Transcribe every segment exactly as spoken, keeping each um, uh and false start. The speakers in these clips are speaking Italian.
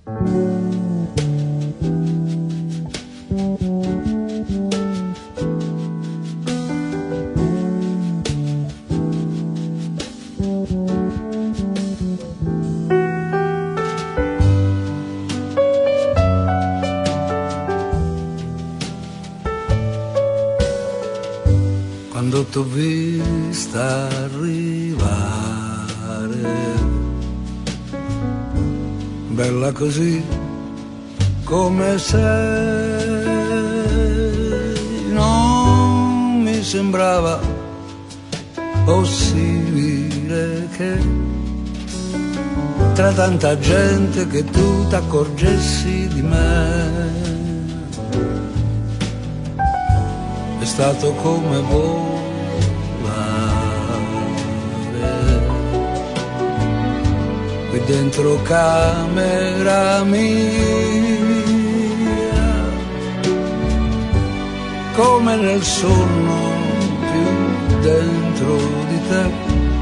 Quando t'ho vista arrivare, bella così come sei, non mi sembrava possibile che tra tanta gente che tu t'accorgessi di me. È stato come volare qui dentro camera mia, come nel sonno più dentro di te.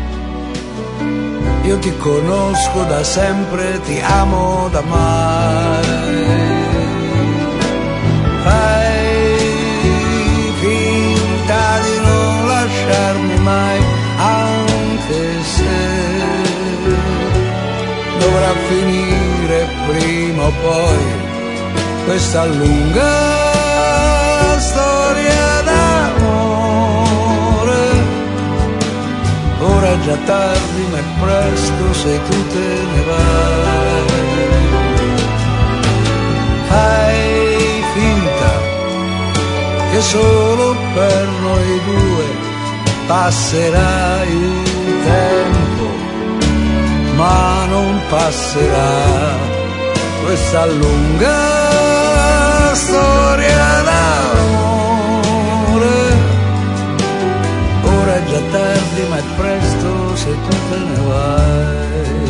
Io ti conosco da sempre, ti amo da mai. Fai finta di non lasciarmi mai, anche se dovrà finire prima o poi questa lunga storia d'amore. Ora è già tardi ma è presto se tu te ne vai. Fai finta che solo per noi due passerà il tempo, ma non passerà questa lunga storia d'amore. Ora è già tardi ma è presto se tu te ne vai.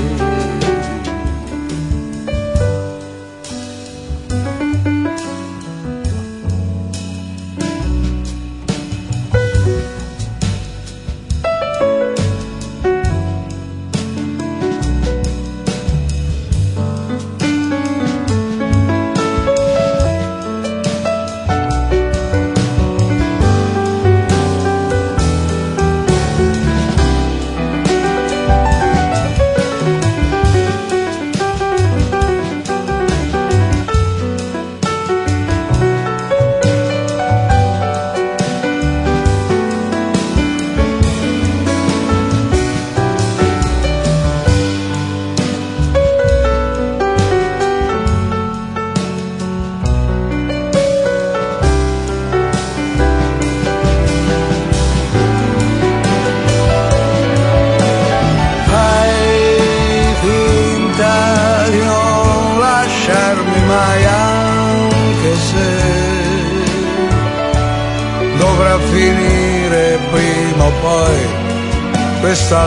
Dovrà finire prima o poi questa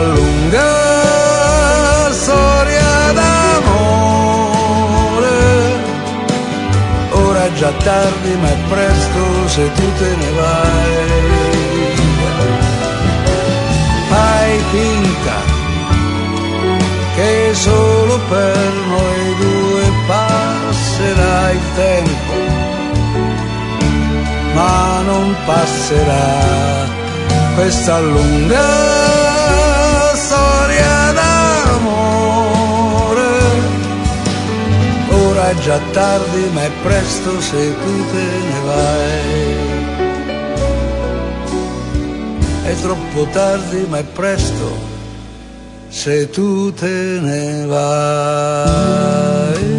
lunga storia d'amore. Ora è già tardi ma è presto se tu te ne vai. Fai finta che solo per noi due passerà il tempo, ma non passerà questa lunga storia d'amore. Ora è già tardi ma è presto se tu te ne vai. È troppo tardi ma è presto se tu te ne vai.